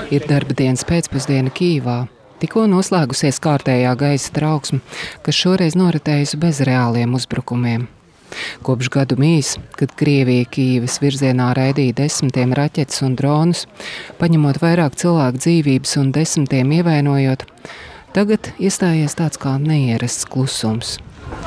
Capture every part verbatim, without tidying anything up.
Ir darba dienas pēcpusdiena Kijivā. Tikko noslēgusies kārtējā gaisa trauksme, kas šoreiz noritējusi bez reāliem uzbrukumiem. Kopš gadu mīs, kad Krievija Kijivas virzienā raidīja desmitiem raķetes un dronus, paņemot vairāk cilvēku dzīvības un desmitiem ievainojot, tagad iestājies tāds kā neierasts klusums.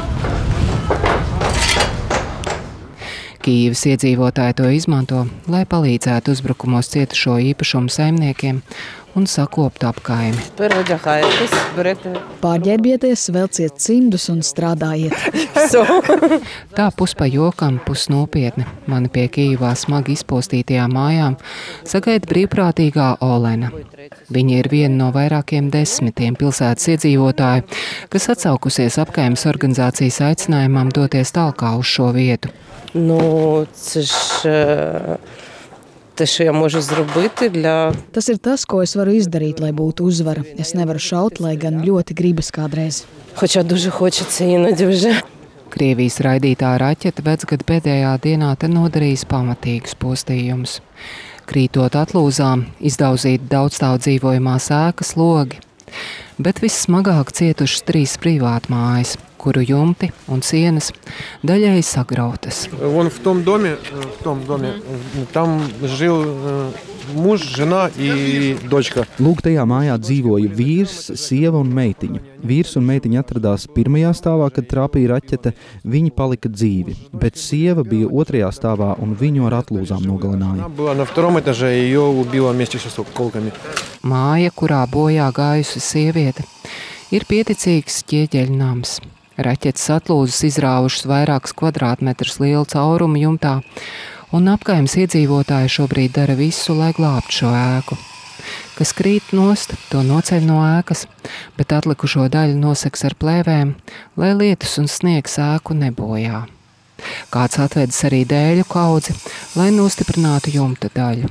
Kijivas iedzīvotāji to izmanto, lai palīdzētu uzbrukumos cietušo īpašumu saimniekiem un sakoptu apkaimi. Pārģērbieties, velciet cimdus un strādājiet. Tā pus pa jokam, pus nopietni. Mani pie Kijivā smagi izpostītajām mājām sagaida brīvprātīgā Olena. Viņa ir viena no vairākiem desmitiem pilsētas iedzīvotāju, kas atsaukusies apkaimes organizācijas aicinājumam doties talkā uz šo vietu. Nu, це ж те, що я можу зробити для... Tas ir tas, ko es varu izdarīt, lai būtu uzvara. Es nevaru šaut, lai gan ļoti gribas kādreiz. Хоча дуже хочеться іноді вже. Krievijas raidītā raķete vecgada pēdējā dienā te nodarījis pamatīgus postījumus. Krītot atlūzām, izdaudzīt daudzstāvu dzīvojamās ēkas logi. Bet vissmagāk cietušas trīs privātmājas, kuru jumti un sienas daļai sagrautas. Вон в том доме, в том доме, там жил муж, жена и дочка. Lūk, tajā mājā dzīvoja vīrs, sieva un meitiņa. Vīrs un meitiņa atradās pirmajā stāvā, kad trāpīja raķete, viņi palika dzīvi, bet sieva bija otrajā stāvā un viņu ar atlūzām nogalināja. Она была на втором этаже, ее убила вместе с осколками. Māja, kurā bojā gājusi sieviete, ir pieticīgs ķieģeļnams. Raķetes atlūzas izrāvušas vairākus kvadrātmetrus lielu caurumu jumtā, un apkaimes iedzīvotāji šobrīd dara visu, lai glābtu šo ēku. Kas krīt nost, to noceļ no ēkas, bet atlikušo daļu noseks ar plēvēm, lai lietus un sniegs ēku nebojā. Kāds atvedis arī dēļu kaudzi, lai nostiprinātu jumta daļu.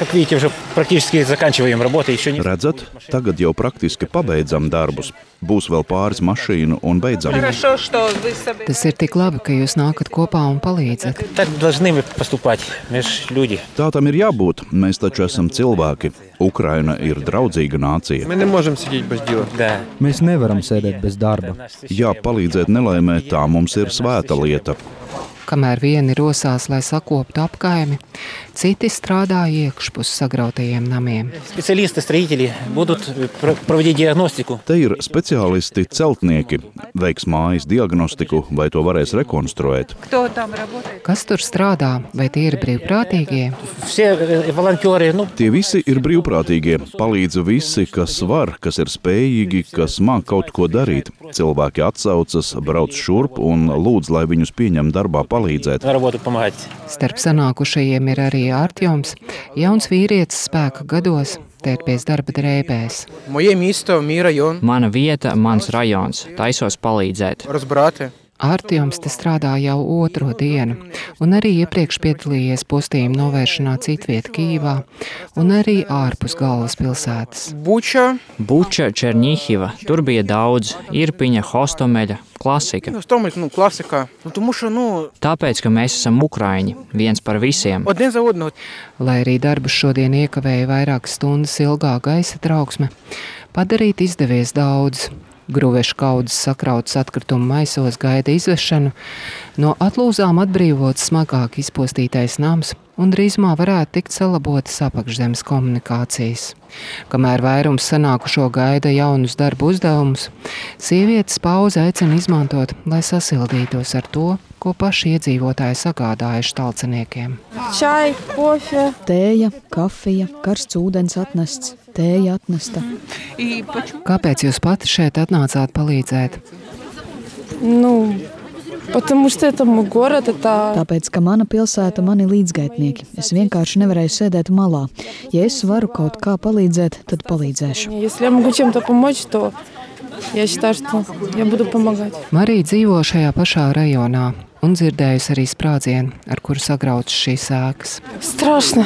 Redzat, tagad jau praktiski pabeidzam darbus. Būs vēl pāris mašīnu un beidzam. Tas ir tik labi, ka jūs nākat kopā un palīdzat. Tā tam ir jābūt. Mēs taču esam cilvēki. Ukraina ir draudzīga nācija. Mēs nevaram sēdēt bez darba. Jā, palīdzēt nelaimē, tā mums ir svēta lieta. Kamēr vieni rosās, lai sakoptu apkaimi, citi strādā iekšpus sagrautajiem namiem. Te ir speciālisti, celtnieki, veiks mājas diagnostiku, vai to varēs rekonstruēt. Kas tur strādā? Vai tie ir brīvprātīgie? Tie visi ir brīvprātīgie. Palīdz visi, kas var, kas ir spējīgi, kas māk kaut ko darīt. Cilvēki atsaucas, brauc šurp un lūdz, lai viņus pieņem darbā palīdzēt. Starp sanākušajiem ir arī Artjoms, jauns vīrietis spēka gados, tērpies darba drēbēs. Mana vieta, mans rajons, taisos palīdzēt. Artjoms te strādā jau otro dienu, un arī iepriekš piedalījies postījuma novēršanā citviet Kijivā, un arī ārpus galvaspilsētas. Buča, Buča, Černihiva, tur bija daudz, Irpiņa, Hostomeļa, klasika. Tāpēc, ka mēs esam ukraiņi, viens par visiem. Lai arī darbus šodien iekavēja vairākas stundas ilgā gaisa trauksme, padarīt izdevies daudz. Gruvešu kaudzes sakrautas atkritumu maisos gaida izvešanu, no atlūzām atbrīvots smagāk izpostītais nams un drīzumā varētu tikt salabotas apakšzemes komunikācijas. Kamēr vairums sanākušo gaida jaunus darbu uzdevumus, sievietes pauze aicina izmantot, lai sasildītos ar to, ko paši iedzīvotāji sagādājuši talceniekiem. Čai, kofe, tēja, kafija, karsts ūdens atnests, tēja atnesta. Kāpēc jūs pati šeit atnācāt palīdzēt? Nu, потому что это мой город, это... Tāpēc, ka mana pilsēta mani līdzgaitnieki. Es vienkārši nevarēju sēdēt malā. Ja es varu kaut kā palīdzēt, tad palīdzēšu. Если я могу чем-то помочь, то я считаю, что я буду помогать. Marija dzīvo šajā pašā rajonā un dzirdējusi arī sprādzienu, ar kuru sagrautas šīs ēkas. Страшно.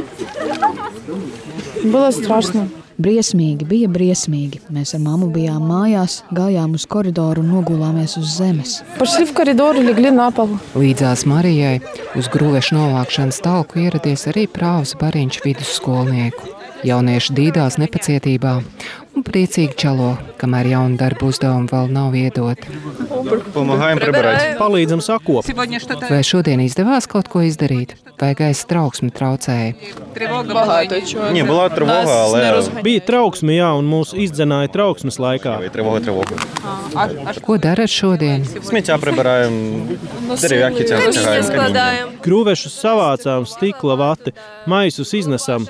Было страшно. Briesmīgi, bija briesmīgi. Mēs ar mammu bijām mājās, gājām uz koridoru un nogulāmies uz zemes. Пошли в коридор и легли на пол. Līdzās Marijai uz grūvešu novākšanas talku ieradies arī Prāvas Bariņš vidusskolnieku. Jaunieši dīdās nepacietībā un priecīgi čalo, kamēr jaunu darbu uzdevumu vēl nav iedoti. Помогаем прибирать. Palīdzam sakot. Vai šodien izdevās kaut ko izdarīt? Vai gaisa trauksme traucēja? Не, была тривога, але... Bija trauksme, jā, un mūs izdzenāja trauksmes laikā. Тривога, тривога. Ko darat šodien? Сміття прибираем, дерев'яки тягаем. Gruvešus savācām, stikla vati, maisus iznesam.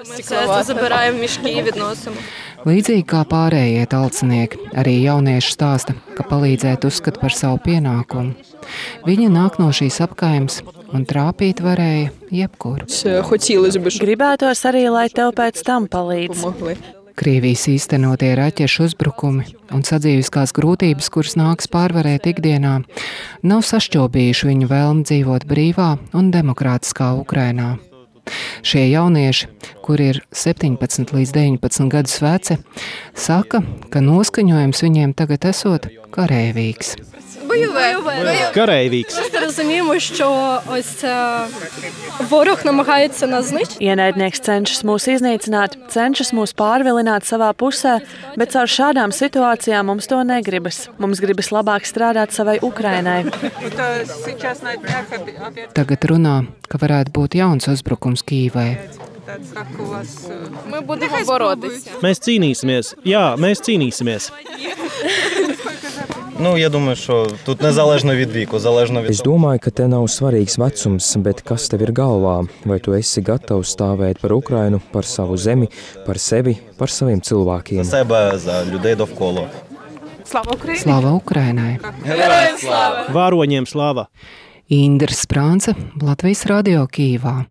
Līdzīgi kā pārējie talcinieki, arī jaunieši stāsta, ka palīdzēt uzskata par savu pienākumu. Viņi nāk no šīs apkaimes un trāpīt varēja jebkur. Gribētos arī, lai tev pēc tam palīdz. Krievijas īstenotie raķešu uzbrukumi un sadzīviskās grūtības, kuras nāks pārvarēt ikdienā, nav sašķobījuši viņu vēlmi dzīvot brīvā un demokrātiskā Ukrainā. Šie jaunieši, kuri ir septiņpadsmit līdz deviņpadsmit gadus veci, saka, ka noskaņojums viņiem tagad esot kareivīgs. Kareivīgs. Ienaidnieks cenšas mūs iznīcināt, cenšas mūs pārvilināt savā pusē, bet caur šādām situācijām mums to negribas. Mums gribas labāk strādāt savai Ukrainai. Tagad runā, ka varētu būt jauns uzbrukums Kīvai. Mēs cīnīsimies. Jā, mēs cīnīsimies. Nu, я думаю, що тут незалежно від віку, залежно від... Es domāju, ka te nav svarīgs vecums, bet kas tev ir galvā? Vai tu esi gatavs stāvēt par Ukrainu, par savu zemi, par sevi, par saviem cilvēkiem? За себе, за людей довкола. Slava Ukrainai! Vāroņiem slava! Indra Sprānce, Latvijas radio Kīvā.